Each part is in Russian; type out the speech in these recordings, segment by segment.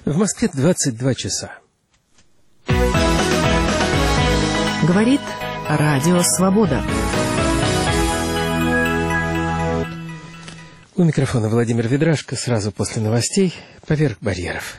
В Москве 22 часа. Говорит Радио Свобода. У микрофона Владимир Ведрашко. Сразу после новостей «Поверх барьеров».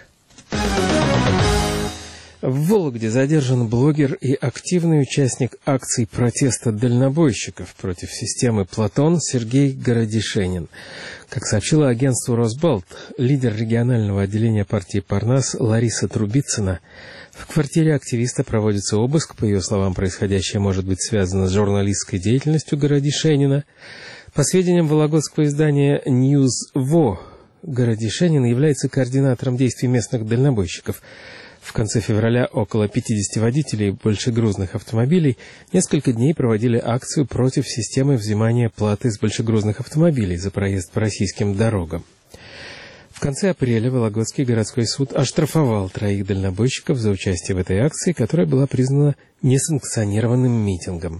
В Вологде задержан блогер и активный участник акций протеста дальнобойщиков против системы «Платон» Сергей Городишенин. Как сообщило агентству «Росбалт», лидер регионального отделения партии «Парнас» Лариса Трубицына, в квартире активиста проводится обыск. По ее словам, происходящее может быть связано с журналистской деятельностью Городишенина. По сведениям вологодского издания «Ньюз.ВО», Городишенин является координатором действий местных дальнобойщиков. В конце февраля около 50 водителей большегрузных автомобилей несколько дней проводили акцию против системы взимания платы с большегрузных автомобилей за проезд по российским дорогам. В конце апреля Вологодский городской суд оштрафовал 3 дальнобойщиков за участие в этой акции, которая была признана несанкционированным митингом.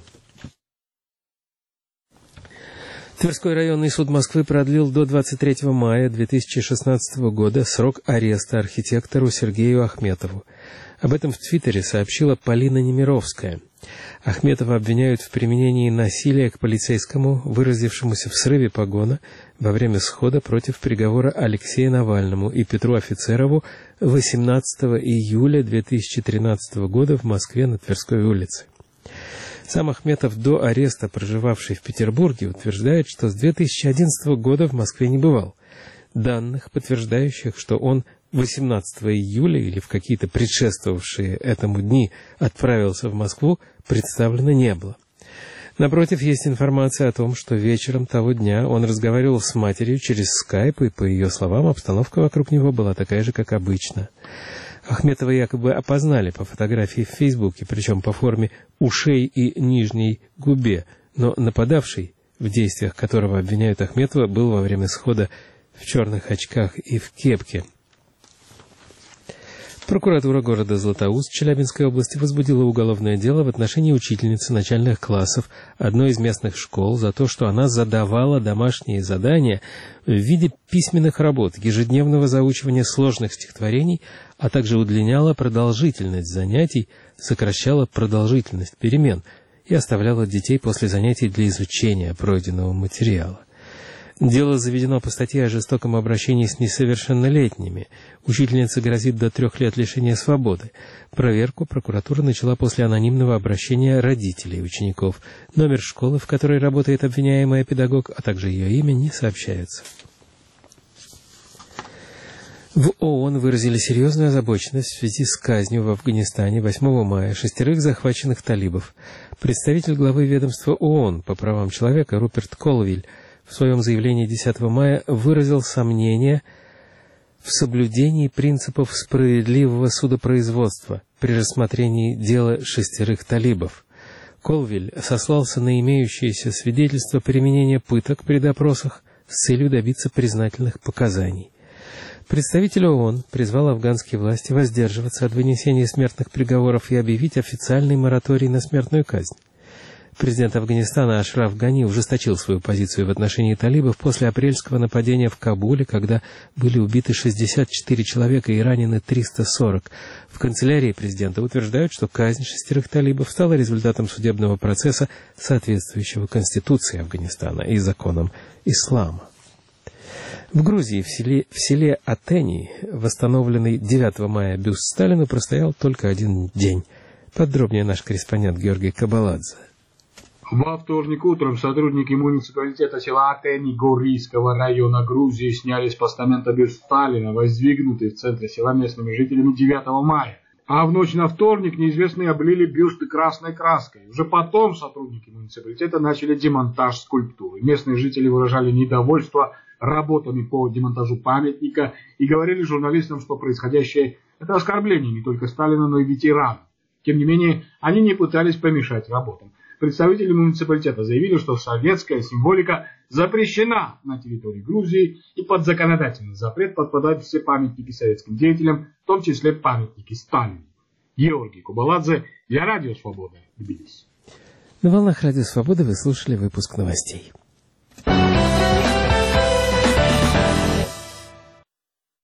Тверской районный суд Москвы продлил до 23 мая 2016 года срок ареста архитектору Сергею Ахметову. Об этом в Твиттере сообщила Полина Немировская. Ахметова обвиняют в применении насилия к полицейскому, выразившемуся в срыве погона во время схода против приговора Алексею Навальному и Петру Офицерову 18 июля 2013 года в Москве на Тверской улице. Сам Ахметов, до ареста проживавший в Петербурге, утверждает, что с 2011 года в Москве не бывал. Данных, подтверждающих, что он 18 июля или в какие-то предшествовавшие этому дни отправился в Москву, представлено не было. Напротив, есть информация о том, что вечером того дня он разговаривал с матерью через скайп, и, по ее словам, обстановка вокруг него была такая же, как обычно. Ахметова якобы опознали по фотографии в Фейсбуке, причем по форме ушей и нижней губе, но нападавший, в действиях которого обвиняют Ахметова, был во время схода в черных очках и в кепке. Прокуратура города Златоуст Челябинской области возбудила уголовное дело в отношении учительницы начальных классов одной из местных школ за то, что она задавала домашние задания в виде письменных работ, ежедневного заучивания сложных стихотворений, а также удлиняла продолжительность занятий, сокращала продолжительность перемен и оставляла детей после занятий для изучения пройденного материала. Дело заведено по статье о жестоком обращении с несовершеннолетними. Учительнице грозит до 3 лет лишения свободы. Проверку прокуратура начала после анонимного обращения родителей учеников. Номер школы, в которой работает обвиняемая педагог, а также ее имя, не сообщаются. В ООН выразили серьезную озабоченность в связи с казнью в Афганистане 8 мая 6 захваченных талибов. Представитель главы ведомства ООН по правам человека Руперт Колвиль в своем заявлении 10 мая выразил сомнения в соблюдении принципов справедливого судопроизводства при рассмотрении дела 6 талибов. Колвиль сослался на имеющиеся свидетельства применения пыток при допросах с целью добиться признательных показаний. Представитель ООН призвал афганские власти воздерживаться от вынесения смертных приговоров и объявить официальный мораторий на смертную казнь. Президент Афганистана Ашраф Гани ужесточил свою позицию в отношении талибов после апрельского нападения в Кабуле, когда были убиты 64 человека и ранены 340. В канцелярии президента утверждают, что казнь 6 талибов стала результатом судебного процесса, соответствующего Конституции Афганистана и законам ислама. В Грузии, в селе Атени, восстановленный 9 мая бюст Сталину простоял только 1 день. Подробнее наш корреспондент Георгий Кабаладзе. Во вторник утром сотрудники муниципалитета села Атени Горийского района Грузии сняли с постамента бюст Сталина, воздвигнутый в центре села местными жителями 9 мая. А в ночь на вторник неизвестные облили бюсты красной краской. Уже потом сотрудники муниципалитета начали демонтаж скульптуры. Местные жители выражали недовольство работами по демонтажу памятника и говорили журналистам, что происходящее – это оскорбление не только Сталина, но и ветеранов. Тем не менее, они не пытались помешать работам. Представители муниципалитета заявили, что советская символика запрещена на территории Грузии, и под законодательный запрет подпадают все памятники советским деятелям, в том числе памятники Сталину. Георгий Кабаладзе для Радио Свобода, Тбилиси. На волнах Радио Свобода вы слушали выпуск новостей.